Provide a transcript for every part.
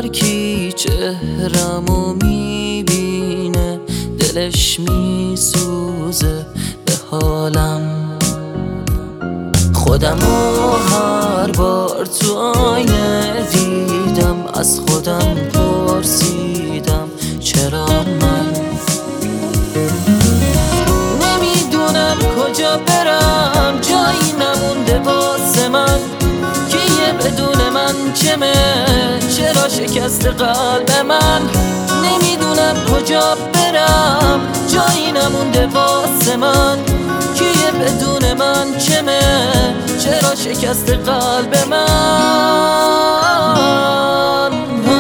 یکی چهرمو میبینه، دلش میسوزه به حالم. خودمو هر بار تو آینه دیدم، از خودم پرسیدم چرا من نمیدونم کجا برم، جایی نمونده واسه من که یه بدون من چمه، چرا شکست قلب من. نمیدونم کجا برم، جایی نمونده واسه من که یه بدون من چمه، چرا شکست قلب من.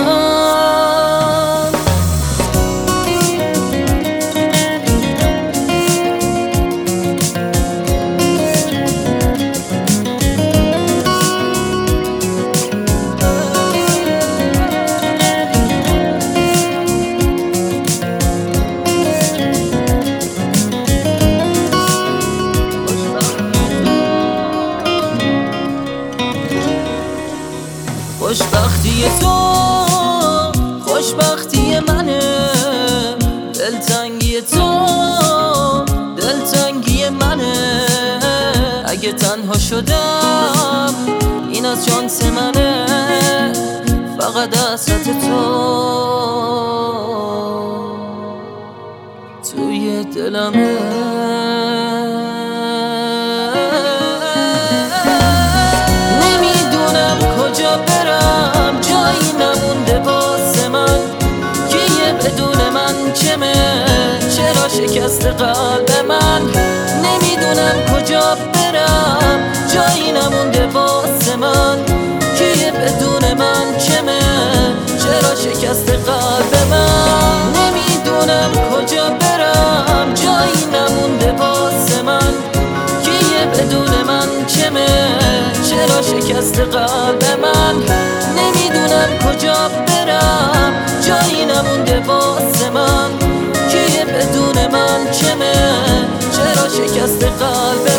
خوشبختی تو خوشبختی منه، دلتنگی تو دلتنگی منه. اگه تنها شدم این از شانس منه، فقط حسرت تو توی دلمه. کجا برم، جایی نمونده واسه من که یه بدون من چمه، چرا شکست قلب من. نمیدونم کجا برم، جایی نمونده واسه من که یه بدون من چمه، چرا شکست قلب من. نمیدونم کجا برم، جایی نمونده واسه من که یه بدون من چمه، چرا شکست قلب من. نمیدونم کجا برم، جایی نمونده واسه من که یه بدون من چمه، چرا شکست قلب